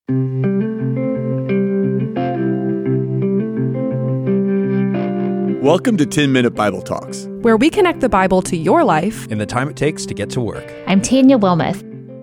Welcome to 10-Minute Bible Talks, where we connect the Bible to your life in the time it takes to get to work. I'm Tanya Wilmoth.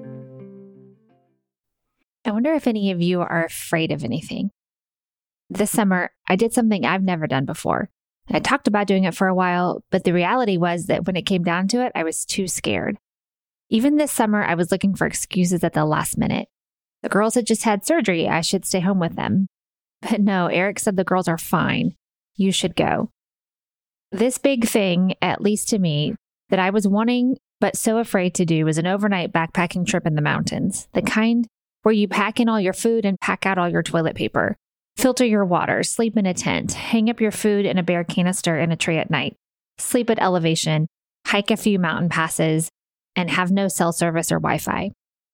I wonder if any of you are afraid of anything. This summer, I did something I've never done before. I talked about doing it for a while, but the reality was that when it came down to it, I was too scared. Even this summer, I was looking for excuses at the last minute. The girls had just had surgery. I should stay home with them. But no, Eric said the girls are fine. You should go. This big thing, at least to me, that I was wanting but so afraid to do was an overnight backpacking trip in the mountains, the kind where you pack in all your food and pack out all your toilet paper, filter your water, sleep in a tent, hang up your food in a bare canister in a tree at night, sleep at elevation, hike a few mountain passes, and have no cell service or Wi-Fi.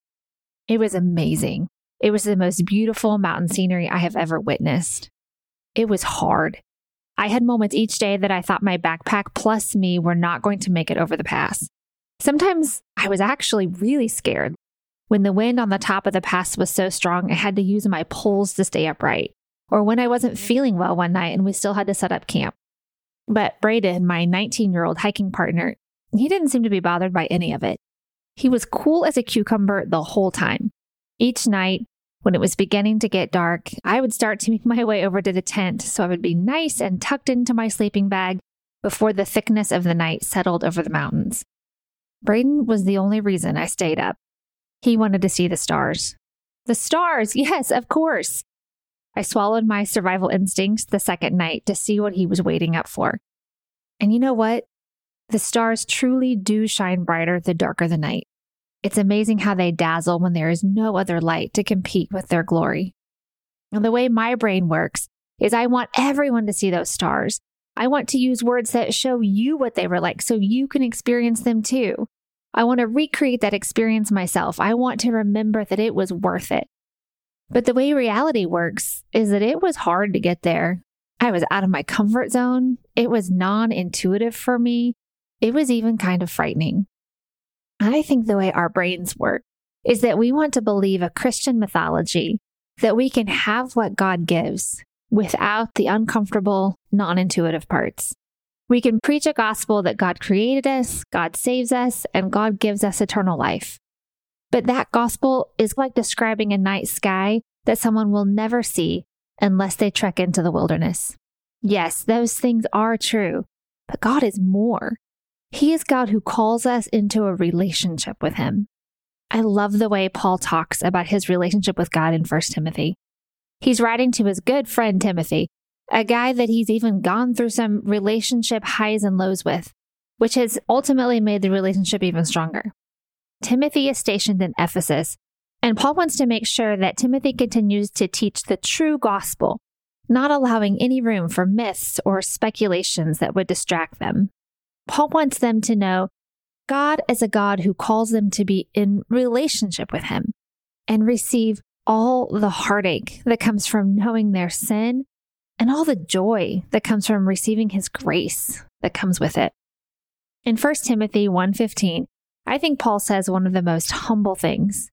It was amazing. It was the most beautiful mountain scenery I have ever witnessed. It was hard. I had moments each day that I thought my backpack plus me were not going to make it over the pass. Sometimes I was actually really scared. When the wind on the top of the pass was so strong, I had to use my poles to stay upright. Or when I wasn't feeling well one night and we still had to set up camp. But Braden, my 19-year-old hiking partner, he didn't seem to be bothered by any of it. He was cool as a cucumber the whole time. Each night, when it was beginning to get dark, I would start to make my way over to the tent so I would be nice and tucked into my sleeping bag before the thickness of the night settled over the mountains. Braden was the only reason I stayed up. He wanted to see the stars. The stars, yes, of course. I swallowed my survival instincts the second night to see what he was waiting up for. And you know what? The stars truly do shine brighter the darker the night. It's amazing how they dazzle when there is no other light to compete with their glory. And the way my brain works is I want everyone to see those stars. I want to use words that show you what they were like so you can experience them too. I want to recreate that experience myself. I want to remember that it was worth it. But the way reality works is that it was hard to get there. I was out of my comfort zone. It was non-intuitive for me. It was even kind of frightening. I think the way our brains work is that we want to believe a Christian mythology that we can have what God gives without the uncomfortable, non-intuitive parts. We can preach a gospel that God created us, God saves us, and God gives us eternal life. But that gospel is like describing a night sky that someone will never see unless they trek into the wilderness. Yes, those things are true, but God is more. He is God who calls us into a relationship with Him. I love the way Paul talks about his relationship with God in 1 Timothy. He's writing to his good friend Timothy, a guy that he's even gone through some relationship highs and lows with, which has ultimately made the relationship even stronger. Timothy is stationed in Ephesus, and Paul wants to make sure that Timothy continues to teach the true gospel, not allowing any room for myths or speculations that would distract them. Paul wants them to know God is a God who calls them to be in relationship with Him and receive all the heartache that comes from knowing their sin and all the joy that comes from receiving His grace that comes with it. In 1 Timothy 1:15, I think Paul says one of the most humble things.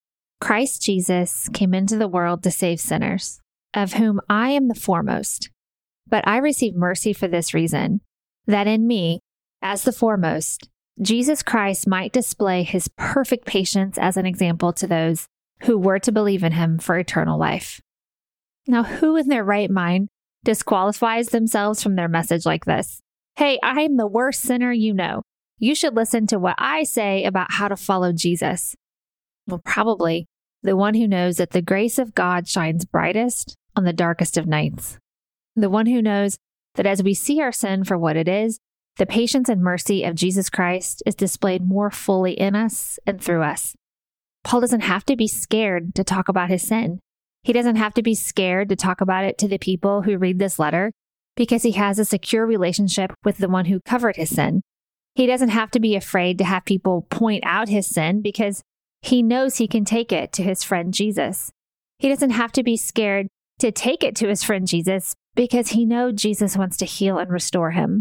Christ Jesus came into the world to save sinners, of whom I am the foremost. But I receive mercy for this reason, that in me, as the foremost, Jesus Christ might display His perfect patience as an example to those who were to believe in Him for eternal life. Now, who in their right mind disqualifies themselves from their message like this? Hey, I am the worst sinner you know. You should listen to what I say about how to follow Jesus. Well, probably the one who knows that the grace of God shines brightest on the darkest of nights. The one who knows that as we see our sin for what it is, the patience and mercy of Jesus Christ is displayed more fully in us and through us. Paul doesn't have to be scared to talk about his sin. He doesn't have to be scared to talk about it to the people who read this letter because he has a secure relationship with the one who covered his sin. He doesn't have to be afraid to have people point out his sin because he knows he can take it to his friend Jesus. He doesn't have to be scared to take it to his friend Jesus because he knows Jesus wants to heal and restore him.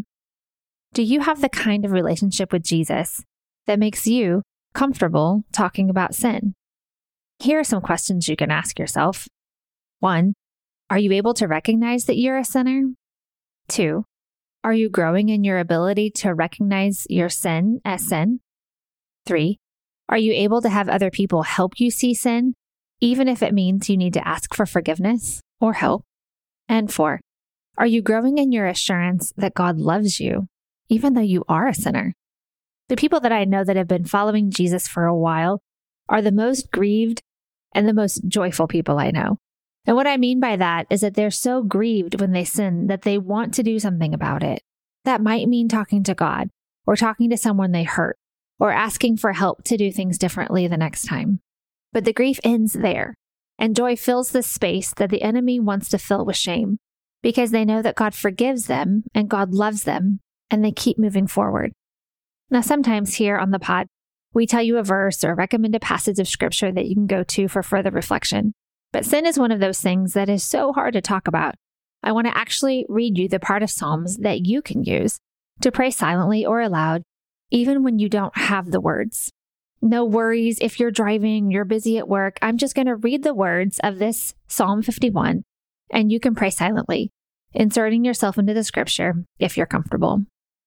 Do you have the kind of relationship with Jesus that makes you comfortable talking about sin? Here are some questions you can ask yourself. 1. Are you able to recognize that you're a sinner? 2. Are you growing in your ability to recognize your sin as sin? 3. Are you able to have other people help you see sin, even if it means you need to ask for forgiveness or help? And 4. Are you growing in your assurance that God loves you, even though you are a sinner? The people that I know that have been following Jesus for a while are the most grieved and the most joyful people I know. And what I mean by that is that they're so grieved when they sin that they want to do something about it. That might mean talking to God, or talking to someone they hurt, or asking for help to do things differently the next time. But the grief ends there, and joy fills the space that the enemy wants to fill with shame, because they know that God forgives them and God loves them, and they keep moving forward. Now, sometimes here on the pod, we tell you a verse or recommend a passage of scripture that you can go to for further reflection. But sin is one of those things that is so hard to talk about. I want to actually read you the part of Psalms that you can use to pray silently or aloud, even when you don't have the words. No worries if you're driving, you're busy at work. I'm just going to read the words of this Psalm 51, and you can pray silently, inserting yourself into the scripture if you're comfortable.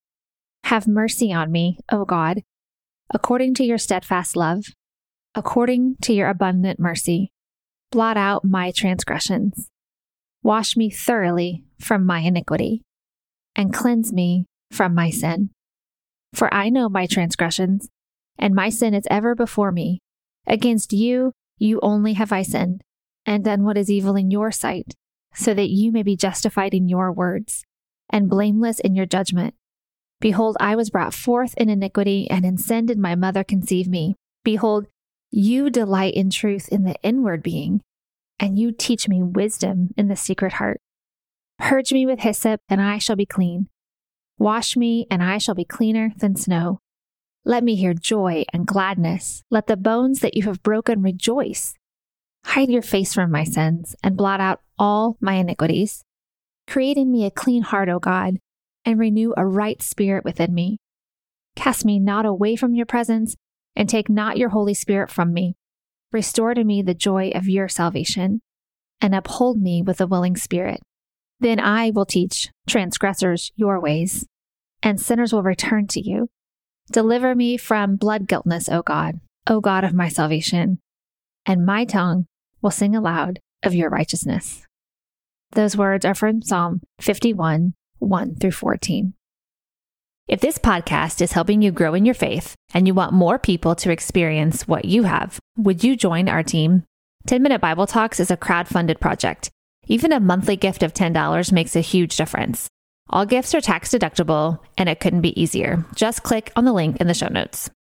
Have mercy on me, O God, according to your steadfast love, according to your abundant mercy. Blot out my transgressions. Wash me thoroughly from my iniquity, and cleanse me from my sin. For I know my transgressions, and my sin is ever before me. Against you, you only have I sinned, and done what is evil in your sight, so that you may be justified in your words, and blameless in your judgment. Behold, I was brought forth in iniquity, and in sin did my mother conceive me. Behold, you delight in truth in the inward being, and you teach me wisdom in the secret heart. Purge me with hyssop, and I shall be clean. Wash me, and I shall be cleaner than snow. Let me hear joy and gladness. Let the bones that you have broken rejoice. Hide your face from my sins, and blot out all my iniquities. Create in me a clean heart, O God, and renew a right spirit within me. Cast me not away from your presence, and take not your Holy Spirit from me. Restore to me the joy of your salvation, and uphold me with a willing spirit. Then I will teach transgressors your ways, and sinners will return to you. Deliver me from blood guiltness, O God of my salvation, and my tongue will sing aloud of your righteousness. Those words are from Psalm 51, 1 through 14. If this podcast is helping you grow in your faith and you want more people to experience what you have, would you join our team? 10-Minute Bible Talks is a crowd-funded project. Even a monthly gift of $10 makes a huge difference. All gifts are tax deductible, and it couldn't be easier. Just click on the link in the show notes.